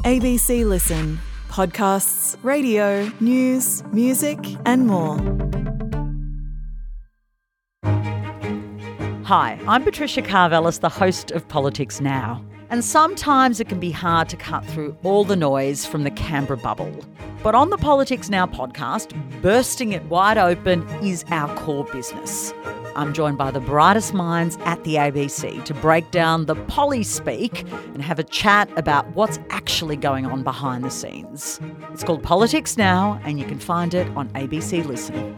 ABC Listen. Podcasts, radio, news, music and more. Hi, I'm Patricia Karvelis, the host of Politics Now. And sometimes it can be hard to cut through all the noise from the Canberra bubble. But on the Politics Now podcast, bursting it wide open is our core business. I'm joined by the brightest minds at the ABC to break down the polly-speak and have a chat about what's actually going on behind the scenes. It's called Politics Now, and you can find it on ABC Listen.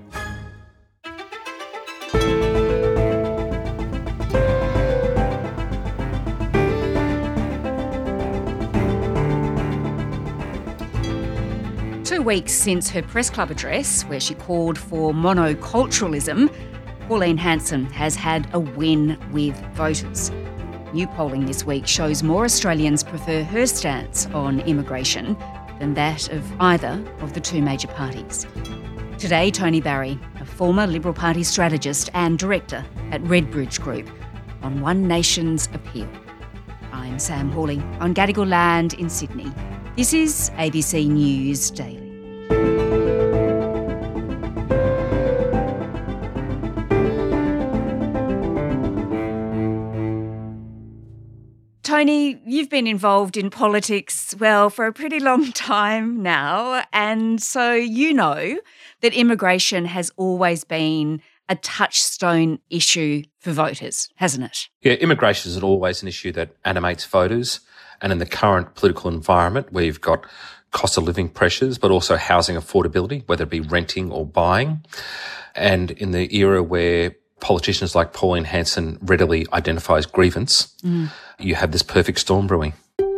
Two weeks since her press club address, where she called for monoculturalism, Pauline Hanson has had a win with voters. New polling this week shows more Australians prefer her stance on immigration than that of either of the two major parties. Today, Tony Barry, a former Liberal Party strategist and director at Redbridge Group, on One Nation's appeal. I'm Sam Hawley on Gadigal land in Sydney. This is ABC News Daily. Tony, you've been involved in politics, well, for a pretty long time now, and so you know that immigration has always been a touchstone issue for voters, hasn't it? Yeah, immigration is always an issue that animates voters, and in the current political environment where you've got cost of living pressures, but also housing affordability, whether it be renting or buying, and in the era where politicians like Pauline Hanson readily identifies grievance, you have this perfect storm brewing.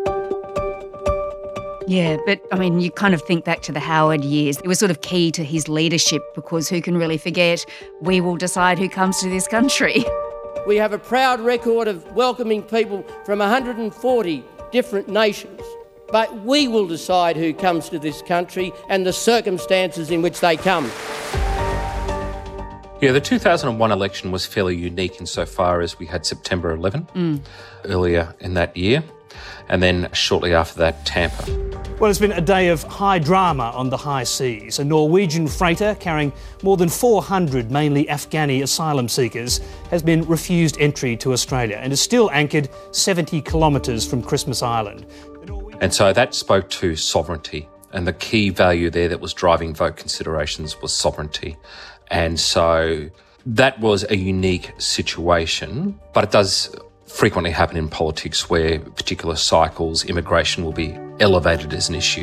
Yeah, but I mean, you kind of think back to the Howard years. It was sort of key to his leadership because who can really forget, we will decide who comes to this country. We have a proud record of welcoming people from 140 different nations, but we will decide who comes to this country and the circumstances in which they come. Yeah, the 2001 election was fairly unique insofar as we had September 11 earlier in that year, and then shortly after that, Tampa. Well, it's been a day of high drama on the high seas. A Norwegian freighter carrying more than 400 mainly Afghani asylum seekers has been refused entry to Australia and is still anchored 70 kilometres from Christmas Island. And so that spoke to sovereignty, and the key value there that was driving vote considerations was sovereignty. And so that was a unique situation, but it does frequently happen in politics where particular cycles, immigration will be elevated as an issue.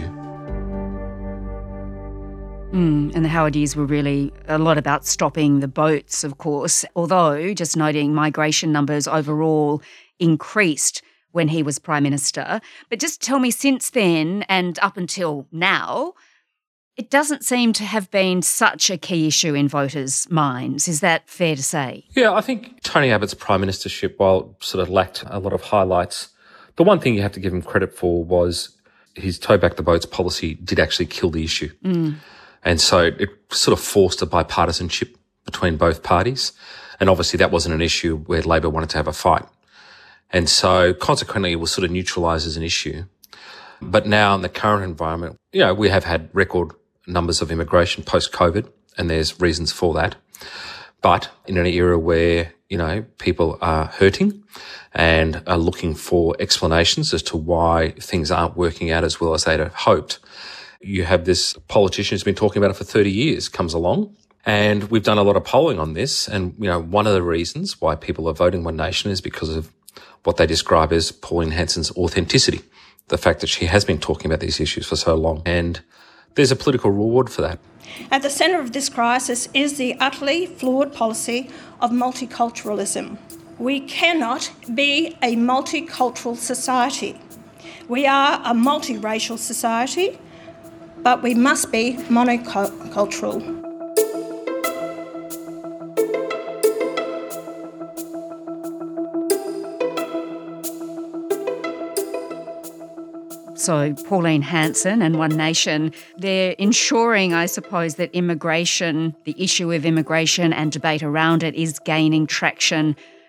And the Howard years were really a lot about stopping the boats, of course, although, just noting, migration numbers overall increased when he was Prime Minister. But just tell me, since then and up until now, it doesn't seem to have been such a key issue in voters' minds. Is that fair to say? Yeah, I think Tony Abbott's prime ministership, while sort of lacked a lot of highlights, the one thing you have to give him credit for was his toe back the boats policy did actually kill the issue. And so it sort of forced a bipartisanship between both parties. And obviously that wasn't an issue where Labor wanted to have a fight. And so consequently it was sort of neutralised as an issue. But now in the current environment, you know, we have had record numbers of immigration post-COVID, and there's reasons for that. But in an era where, you know, people are hurting and are looking for explanations as to why things aren't working out as well as they'd have hoped, you have this politician who's been talking about it for 30 years comes along. And we've done a lot of polling on this. And, you know, one of the reasons why people are voting One Nation is because of what they describe as Pauline Hanson's authenticity, the fact that she has been talking about these issues for so long. And there's a political reward for that. At the centre of this crisis is the utterly flawed policy of multiculturalism. We cannot be a multicultural society. We are a multiracial society, but we must be monocultural. So Pauline Hanson and One Nation, they're ensuring, I suppose, that immigration, the issue of immigration and debate around it is gaining traction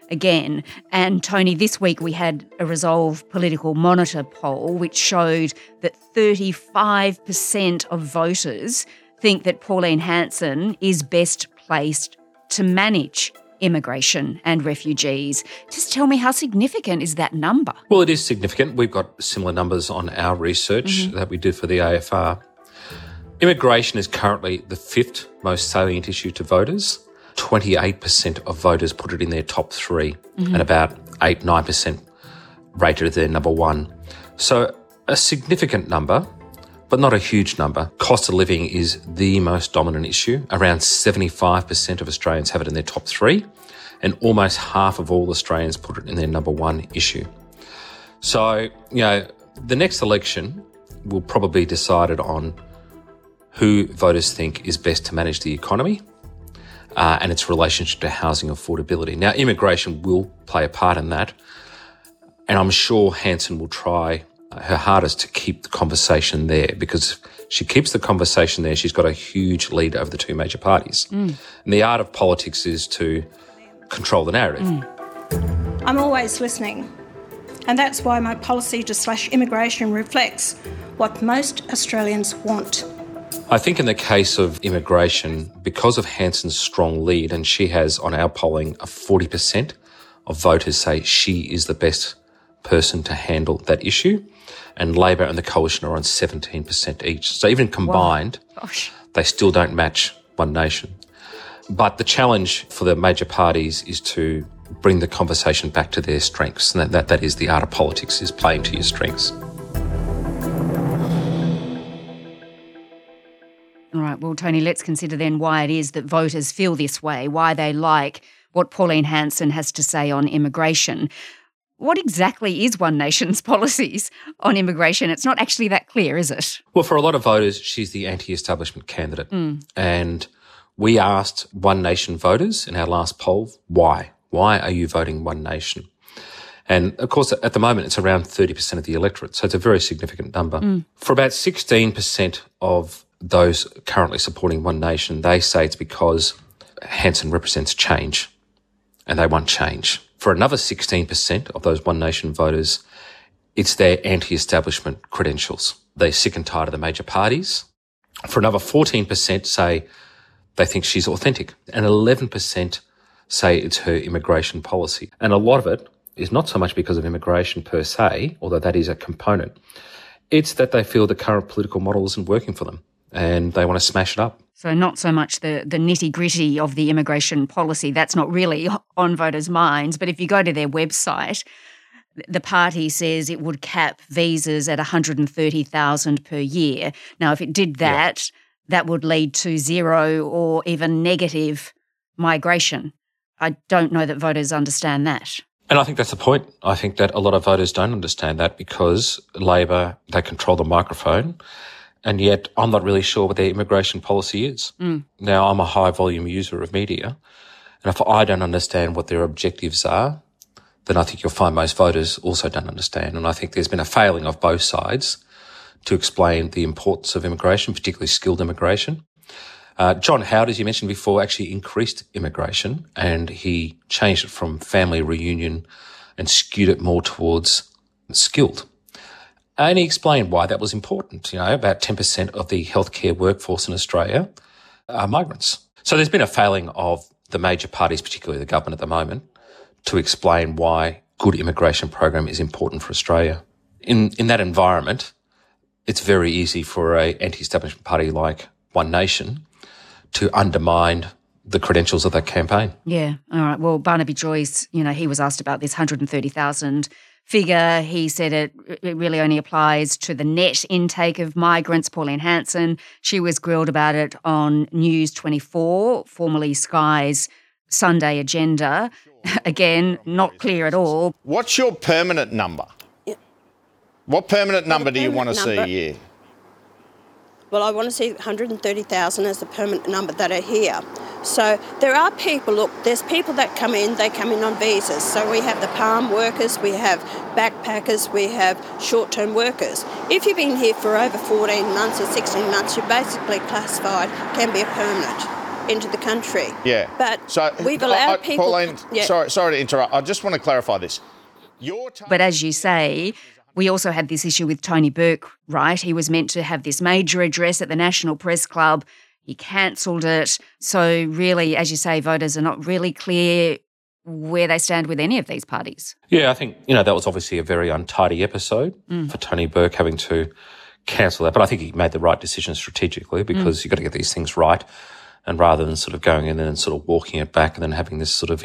again. And Tony, this week we had a Resolve Political Monitor poll which showed that 35% of voters think that Pauline Hanson is best placed to manage immigration and refugees. Just tell me, how significant is that number? Well, it is significant. We've got similar numbers on our research that we did for the AFR. Immigration is currently the 5th most salient issue to voters. 28% of voters put it in their top 3 and about 8-9% rated it their number 1. So a significant number, but not a huge number. Cost of living is the most dominant issue. Around 75% of Australians have it in their top 3, and almost half of all Australians put it in their number 1 issue. So, the next election will probably be decided on who voters think is best to manage the economy and its relationship to housing affordability. Now, immigration will play a part in that, and I'm sure Hanson will try her hardest to keep the conversation there, because if she keeps the conversation there, she's got a huge lead over the 2 major parties. And the art of politics is to control the narrative. I'm always listening, and that's why my policy to immigration reflects what most Australians want. I think in the case of immigration, because of Hanson's strong lead, and she has, on our polling, 40% of voters say she is the best person to handle that issue, and Labor and the Coalition are on 17% each. So even combined, they still don't match One Nation. But the challenge for the major parties is to bring the conversation back to their strengths, and that is the art of politics, is playing to your strengths. All right, well, Tony, let's consider then why it is that voters feel this way, why they like what Pauline Hanson has to say on immigration. What exactly is One Nation's policies on immigration? It's not actually that clear, is it? Well, for a lot of voters, she's the anti-establishment candidate. And we asked One Nation voters in our last poll, why? Why are you voting One Nation? And, of course, at the moment, it's around 30% of the electorate, so it's a very significant number. For about 16% of those currently supporting One Nation, they say it's because Hanson represents change, and they want change. For another 16% of those One Nation voters, it's their anti-establishment credentials. They're sick and tired of the major parties. For another 14% say they think she's authentic, and 11% say it's her immigration policy. And a lot of it is not so much because of immigration per se, although that is a component. It's that they feel the current political model isn't working for them, and they want to smash it up. So not so much the nitty-gritty of the immigration policy. That's not really on voters' minds. But if you go to their website, the party says it would cap visas at 130,000 per year. Now, if it did that, that would lead to zero or even negative migration. I don't know that voters understand that. And I think that's the point. I think that a lot of voters don't understand that, because Labor, they control the microphone, and yet I'm not really sure what their immigration policy is. Now, I'm a high-volume user of media, and if I don't understand what their objectives are, then I think you'll find most voters also don't understand. And I think there's been a failing of both sides to explain the importance of immigration, particularly skilled immigration. John Howard, as you mentioned before, actually increased immigration, and he changed it from family reunion and skewed it more towards skilled. And he explained why that was important. About 10% of the healthcare workforce in Australia are migrants. So there's been a failing of the major parties, particularly the government at the moment, to explain why good immigration program is important for Australia. In that environment, it's very easy for an anti-establishment party like One Nation to undermine the credentials of that campaign. Yeah. All right. Well, Barnaby Joyce, he was asked about this 130,000 figure. He said it really only applies to the net intake of migrants. Pauline Hanson, she was grilled about it on News 24, formerly Sky's Sunday Agenda. Again, not clear at all. What's your permanent number? What permanent number do you want to see a year? Well, I want to see 130,000 as the permanent number that are here. So there are people, there's people that come in, they come in on visas. So we have the palm workers, we have backpackers, we have short-term workers. If you've been here for over 14 months or 16 months, you're basically classified, can be a permanent. into the country. Yeah. But so, we've allowed people... Pauline, sorry to interrupt. I just want to clarify this. But as you say, we also had this issue with Tony Burke, right? He was meant to have this major address at the National Press Club. He cancelled it. So really, as you say, voters are not really clear where they stand with any of these parties. Yeah, I think, that was obviously a very untidy episode for Tony Burke having to cancel that. But I think he made the right decision strategically because you've got to get these things right. And rather than sort of going in and sort of walking it back and then having this sort of,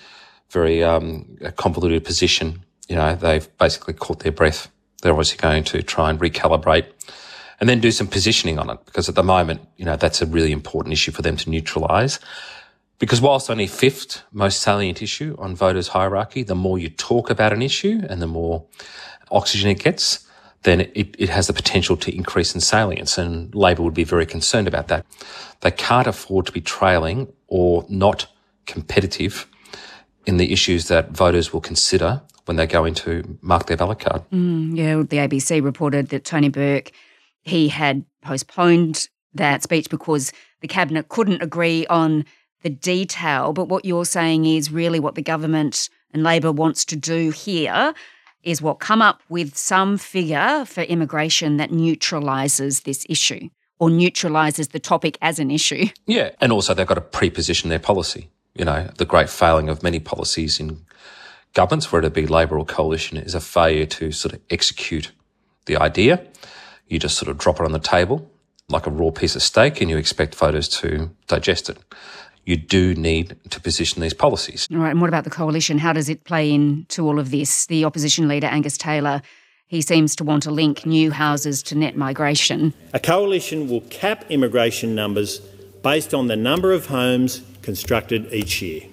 very convoluted position, they've basically caught their breath. They're obviously going to try and recalibrate and then do some positioning on it because at the moment, that's a really important issue for them to neutralise. Because whilst only fifth most salient issue on voters' hierarchy, the more you talk about an issue and the more oxygen it gets, then it has the potential to increase in salience, and Labor would be very concerned about that. They can't afford to be trailing or not competitive in the issues that voters will consider when they go in to mark their ballot card. The ABC reported that Tony Burke, he had postponed that speech because the Cabinet couldn't agree on the detail, but what you're saying is really what the government and Labor wants to do here is come up with some figure for immigration that neutralises this issue or neutralises the topic as an issue. Yeah, and also they've got to pre-position their policy. The great failing of many policies in governments, whether it be Labor or coalition, is a failure to sort of execute the idea. You just sort of drop it on the table like a raw piece of steak and you expect voters to digest it. You do need to position these policies. All right, and what about the coalition? How does it play into all of this? The opposition leader, Angus Taylor, he seems to want to link new houses to net migration. A coalition will cap immigration numbers based on the number of homes constructed each year.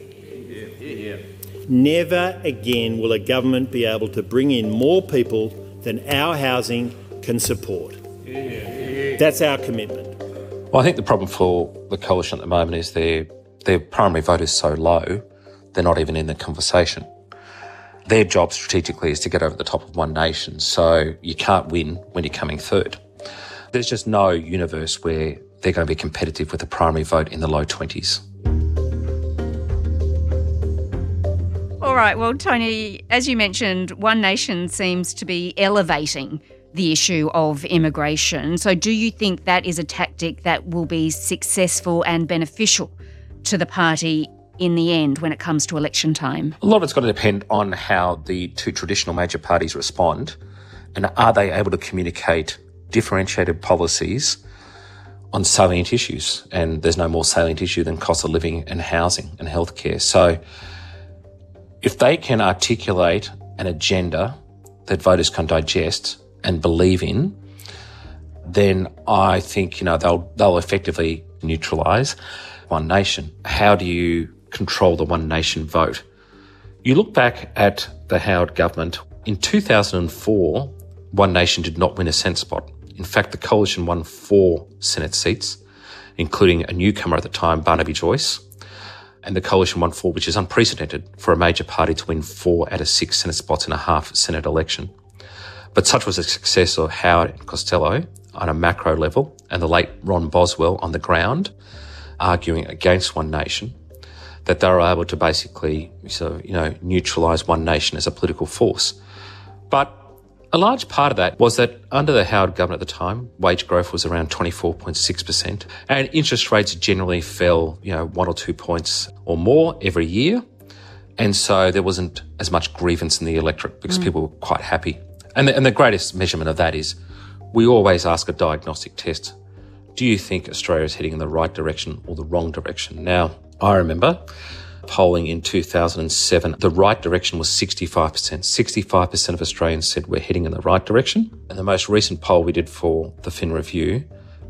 Never again will a government be able to bring in more people than our housing can support. That's our commitment. Well, I think the problem for the coalition at the moment is their primary vote is so low, they're not even in the conversation. Their job strategically is to get over the top of One Nation, so you can't win when you're coming third. There's just no universe where they're going to be competitive with the primary vote in the low 20s. All right, well, Tony, as you mentioned, One Nation seems to be elevating the issue of immigration. So do you think that is a tactic that will be successful and beneficial to the party in the end when it comes to election time? A lot of it's got to depend on how the two traditional major parties respond and are they able to communicate differentiated policies on salient issues. And there's no more salient issue than cost of living and housing and healthcare. So if they can articulate an agenda that voters can digest and believe in, then I think, they'll effectively neutralise One Nation. How do you control the One Nation vote? You look back at the Howard government. In 2004, One Nation did not win a Senate spot. In fact, the coalition won 4 Senate seats, including a newcomer at the time, Barnaby Joyce. And the coalition won 4, which is unprecedented for a major party to win 4 out of 6 Senate spots in a half Senate election. But such was the success of Howard and Costello on a macro level and the late Ron Boswell on the ground arguing against One Nation that they were able to basically neutralise One Nation as a political force. But a large part of that was that under the Howard government at the time, wage growth was around 24.6% and interest rates generally fell, 1 or 2 points or more every year. And so there wasn't as much grievance in the electorate because people were quite happy. And the greatest measurement of that is we always ask a diagnostic test. Do you think Australia is heading in the right direction or the wrong direction? Now, I remember polling in 2007, the right direction was 65%. 65% of Australians said we're heading in the right direction. And the most recent poll we did for the Fin Review,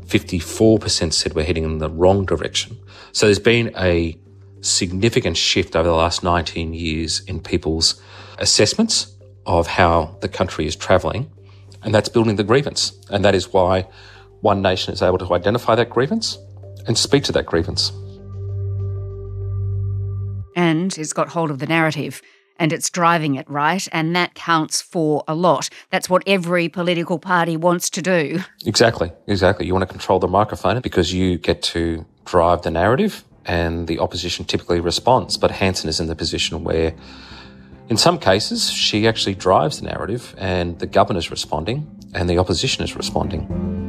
54% said we're heading in the wrong direction. So there's been a significant shift over the last 19 years in people's assessments of how the country is travelling, and that's building the grievance. And that is why One Nation is able to identify that grievance and speak to that grievance. And it's got hold of the narrative and it's driving it, right? And that counts for a lot. That's what every political party wants to do. Exactly. You want to control the microphone because you get to drive the narrative, and the opposition typically responds. But Hanson is in the position where, in some cases, she actually drives the narrative, and the government is responding, and the opposition is responding.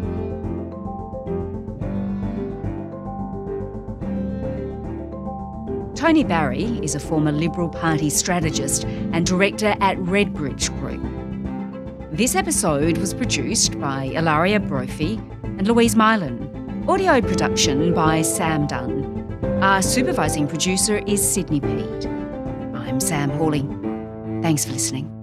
Tony Barry is a former Liberal Party strategist and director at Redbridge Group. This episode was produced by Ilaria Brophy and Louise Mylan. Audio production by Sam Dunn. Our supervising producer is Sydney Peed. I'm Sam Hawley. Thanks for listening.